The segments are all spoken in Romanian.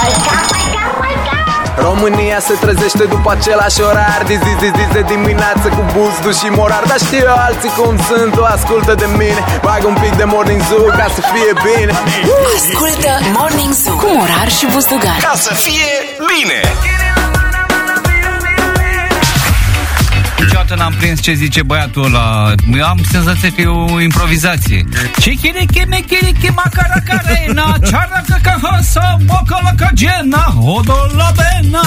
România se trezește după același orar, de zi de dimineață cu buzdu și morar. Dar știu eu alții cum sunt, o ascultă de mine. Bag un pic de Morning Zoo ca să fie bine. Ascultă Morning Zoo cu Morar și Buzdugan, ca să fie bine. Niciodată n-am prins ce zice băiatul ăla. Am senzația că e o improvizație. Ce chirichi macaracarena, ceară că hasa, mocălă că gena, hodolabena.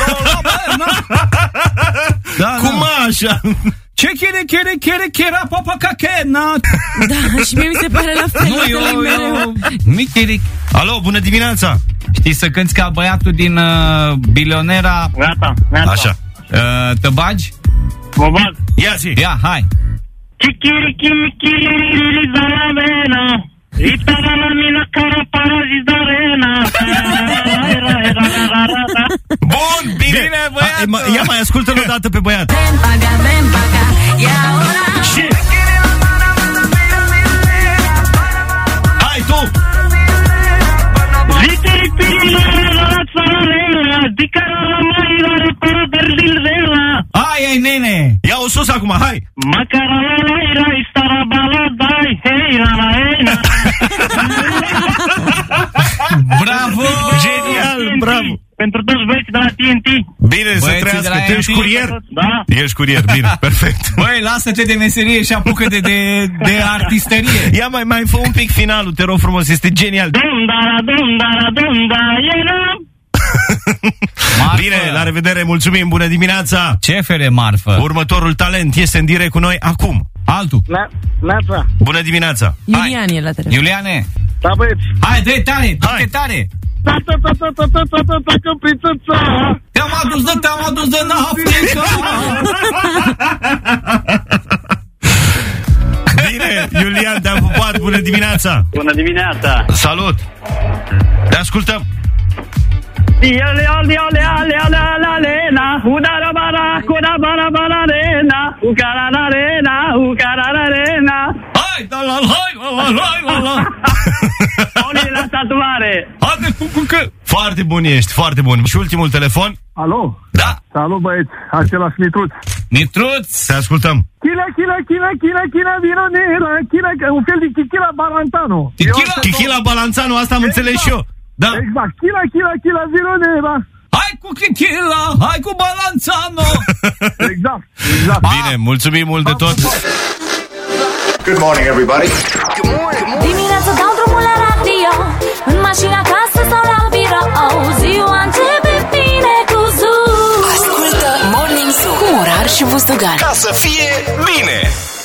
Da, cum așa? Ce chirichira papa cachena. Da, și mie mi se pare la fel. Nu, eu michiric. Alo, bună dimineața. Știi să cânti ca băiatul din Bilionera? Gata. Așa. Te bagi? Mă bag. Ia zi. Ia, hai. Chikiriki mikiriri zalavena. Itara la mina cara parazis d'arena. Bun, bine băiat. Ia mai ascultă-l o dată pe băiat. Ven paga, ia ora. Și hai tu. Ai, nene. Ia-o sus acum, hai. Bravo. Genial, bravo. Pentru toți băieții de la TNT. Bine, să trăiască. Tu ești curier? Da. Ești curier, bine, perfect. Băi, lasă-te de meserie și apucă de artistărie. Ia mai fă un pic finalul, te rog frumos, este genial. Bine, la revedere, mulțumim, bună dimineața. Ce fere marfă. Următorul talent este în direct cu noi acum. Altul. Neața. Bună dimineața. Iulian e la telefon. Iuliane. Da, băieți. Hai, dă tare, dă tare. Te-am adus de Africa. Bine, Iulian, te-am pupat, bună dimineața. Bună dimineața. Salut. Te ascultăm. Hai, da la la. La tatuare. Foarte bun ești, foarte bun. Și ultimul telefon? Alo? Da. Salut, băieți, același Mitruț. Mitruț. Te ascultăm. Chila, vino nera, un fel de Chichila Balantano. Chichila Balanțanu, asta am înțeles și eu. Da. Exact, chila, vino nera. Hai cu Chichila, hai cu Balanțano. Exact. Bine, mulțumim mult de tot. Good morning, everybody. Dimineața dau drumul la radio, în mașina, acasă sau la birou. Ziua începe bine cu Zoo. ascultă Morning Zoo cu Morar și Buzdugan, Ca să fie bine.